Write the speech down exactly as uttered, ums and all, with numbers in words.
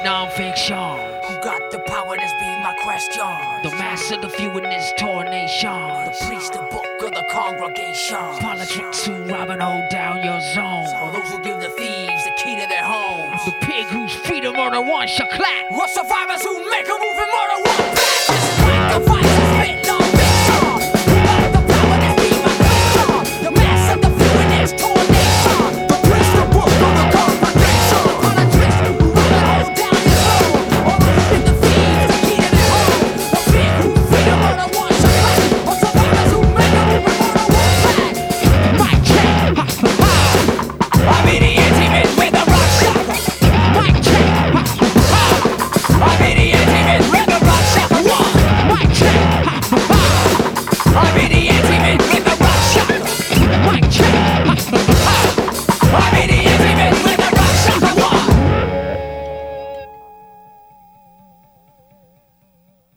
non-fiction. Who got the power? That's been my question. The mass of the few in this tornation. The priest, the book of the congregation. Politics who rob and hold down your zone. All those who give the thieves the key to their homes. The pig whose freedom murder one shall clap. What survivors who make a move and murder one back.